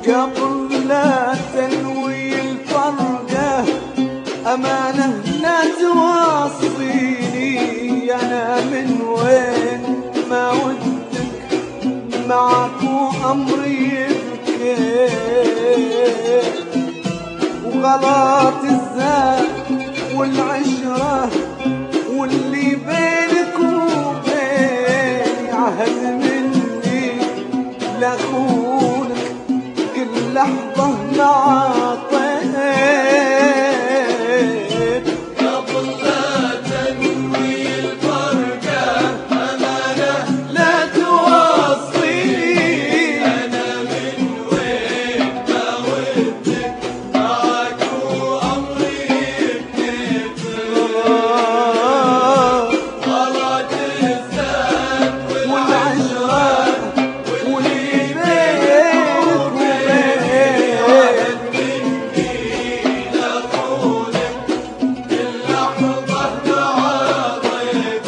قبل لا تنوي الفرقة أمانة لا توصيني أنا من وين ما ودك معك وأمري بكيت وغلط الزاد والعشرة واللي بينك وبيني عهد مني لأخونك كل لحظة معطيت قبل لا تنوي الفرقة أمانة لا توصيني أنا من وين ما ودك معك وأمري بكيف غلط الزاد والعشرة واللي بينك وبيني عهد مني لأخونك كل لحظة معطيت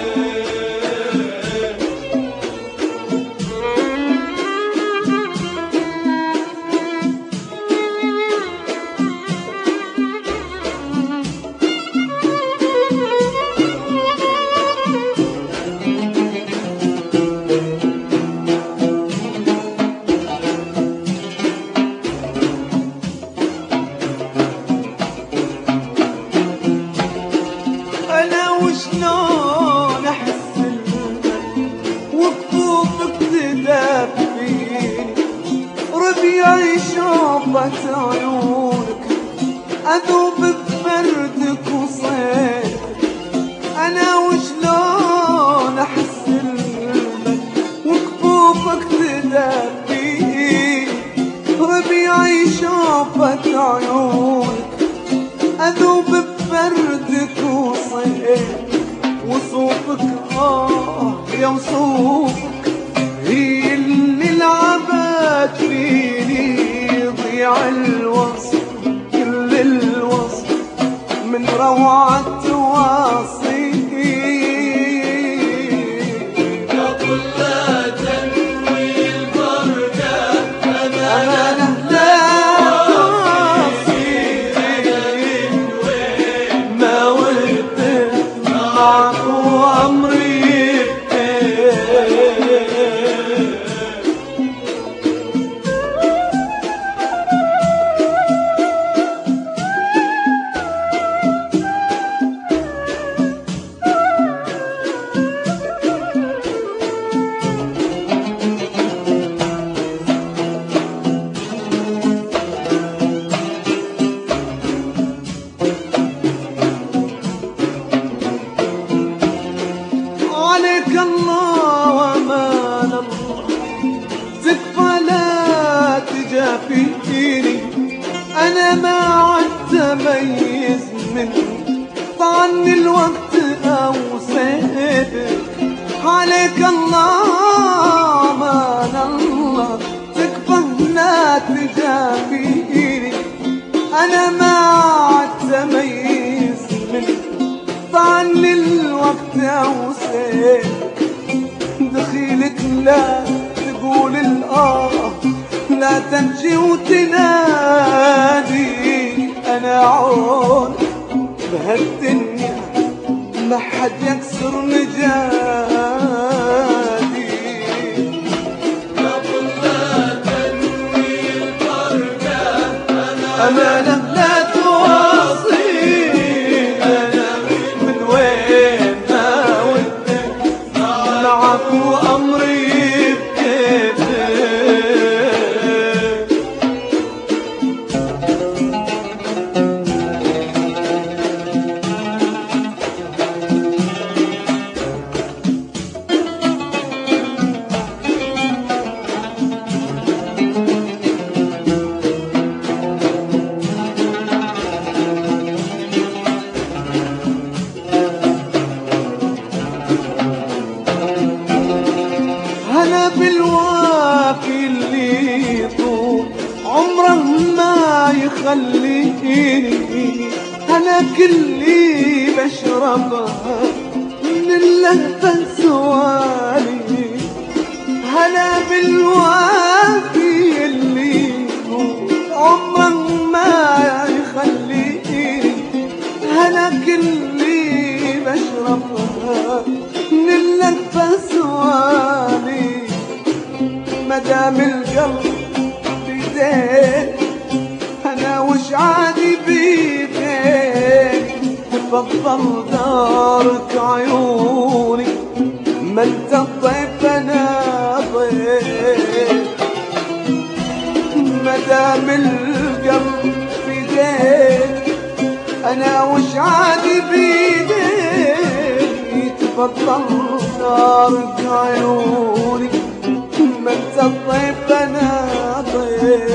أنا وشلون أحس وخطوطك تدفيني ربيعي شوفة عيونك أذوب ببردك وصيفك أنا وشلون أحس وخطوطك تدفيني ربيعي شوفة عيونك أذوب ببردك وصيف وصوفك يا وصوفك هي اللي لعبت فيني ضيع الوصف كل الوصف من روعة واصيك قبل لا تنوي الفرقة أمانة ما ودك معك وأمري بكيت عليك الله وأمان الله تكفى لا تجافيني أنا ما عدت أميز منك طعني الوقت أو سيدك عليك الله وأمان الله تكفى لا تجافيني أنا ما عدت أميز منك طعني الوقت أوسيك دخيلك لا تقول لا تمشي وتنادي أنا عون بهالدنيا ما حد يكسر نجادي قبل لا تنوي الفرقة أمانة لا توصي أنا من وين ما ودك معك وأمري بكيفك هلا بالوافي اللي طول عمره ما يخليني هلا كلي بشربها من اللهفة سوالي هلا بالوافي اللي سوالي مدام القلب بيديك انا وش عادي بيديك تفضل دارك عيوني ما انت الضيف انا ضيف مدام القلب بيديك انا وش عادي بيديك تفضل دارك عيوني ما انت الضيف انا ضيف